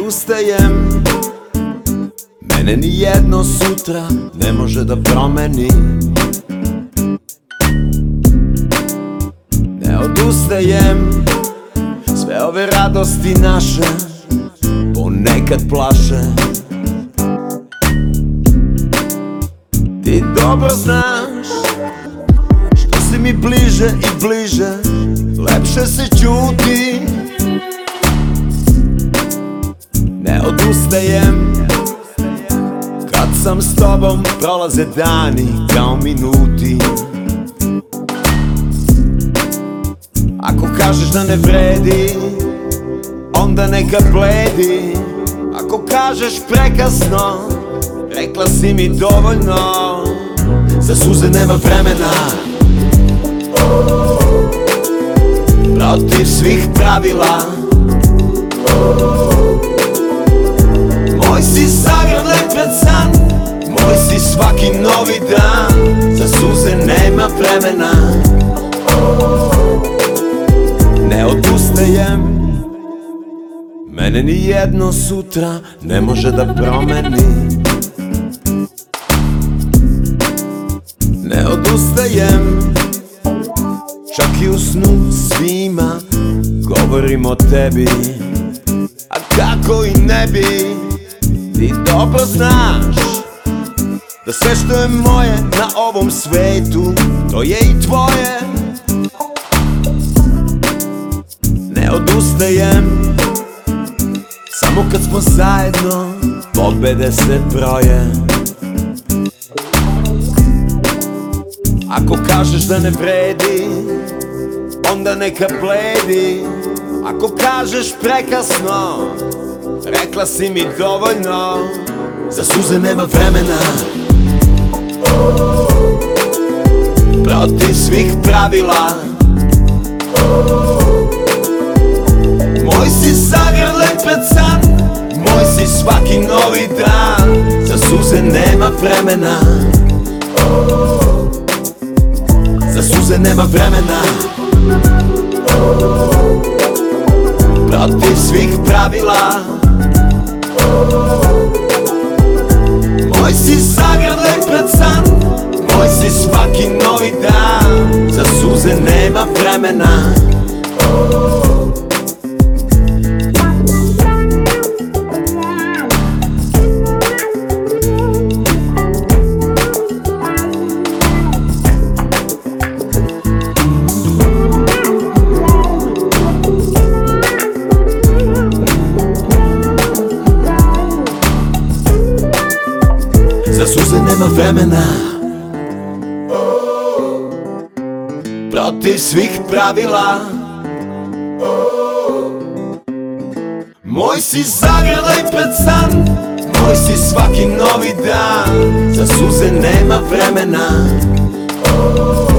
odustajem. Mene ni jedno sutra ne može da promeni. Ne odustajem, sve ove radosti naše ponekad plaše. Ti dobro znaš, što si mi bliže i bliže, lepše se ćuti. Ne odustajem, kad sam s tobom prolaze dani kao minuti. Ako kažeš da ne vredi, onda neka bledi. Ako kažeš prekasno, rekla si mi dovoljno. Za suze nema vremena, protiv svih pravila. Moj si zagrljaj pred san, moj si svaki novi dan. Za suze nema vremena, ne odustajem. Mene ni jedno sutra ne može da promeni. Ne odustajem, čak i u snu svima govorim o tebi. A kako i ne bi, ti dobro znaš da sve što je moje na ovom svetu, to je i tvoje. Ne odustajem, samo kad smo zajedno, pobede se broje. Ako kažeš da ne vredi, onda neka bledi. Ako kažeš prekasno, rekla si mi dovoljno. Za suze nema vremena, protiv svih pravila. Moj si zagrljaj pred san, moj si svaki novi dan. Za suze nema vremena, za suze nema vremena, protiv svih pravila. Moj si zagrljaj pred san, moj si svaki novi dan. Za suze nema vremena. Za suze nema vremena, protiv svih pravila. Moj si zagrljaj pred san, moj si svaki novi dan. Za suze nema vremena.